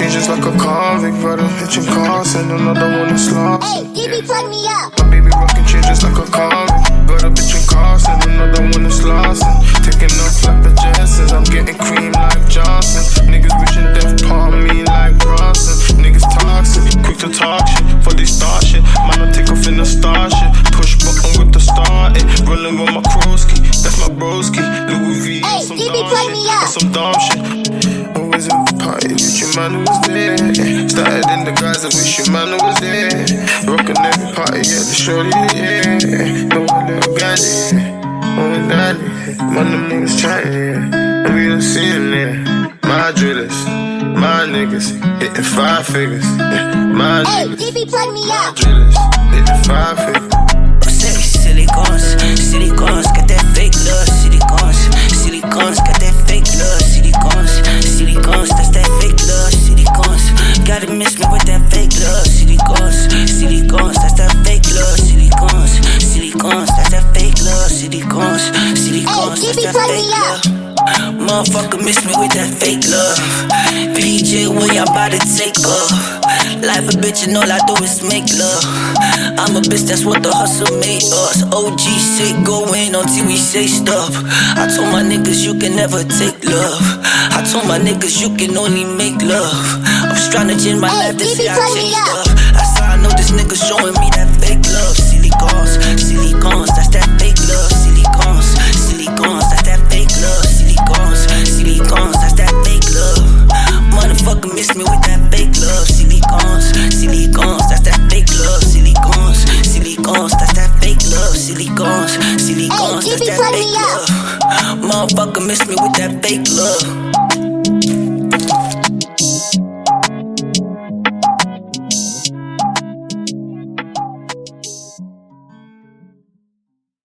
chains just like a convict, but I'm hitching cars and another one is slow. Hey, DB, plug me up. My baby rocking chains just like a convict, but a bitch in cars and another one is lost. Taking off like the Jetsons, I'm getting cream like Johnson. Niggas wishing death upon me like Bronson. Niggas toxic, quick to talk shit for they start shit. Man, I take off in the star shit. Push button with the star, rolling with my Krosky. That's my broski. Louis V. Hey, DB, plug me up. Some dumb shit. Always in the party, wish your man was there. Started in the guys, I wish your man was there. Rockin' every party, yeah, the shorty, yeah. No one little gandhi, oh daddy. Man, them niggas trying, yeah. And we don't see him there. My drillers, my niggas, hitting 5 figures. Yeah. My Hey, niggas, DB, plug me my up. drillers, hitting 5 figures. Silicons, got that fake love. Silicons, got that fake love. Silicons, that's that fake love. Silicons, gotta miss me with that fake love. Silicons, that's that fake love. Silicons, that's that fake love. Silicons, that's that fake love. Motherfucker miss me with that fake love. PJ, when y'all about to take off. Life a bitch and all I do is make love. I'm a bitch, that's what the hustle made us. OG shit going until we say stop. I told my niggas you can never take love. I told my niggas you can only make love. I'm trying to change my life to see I change stuff. That's how I know this nigga showing me that fake love. Silicons, that's that fake love. Silicons, that's that fake love. Silicons, that's that fake love. Motherfucker miss me with that fake love. Silicons, that's that fake love. Silicons, that's that fake love. Silicons, that's that fake love. Motherfucker miss me with that fake love.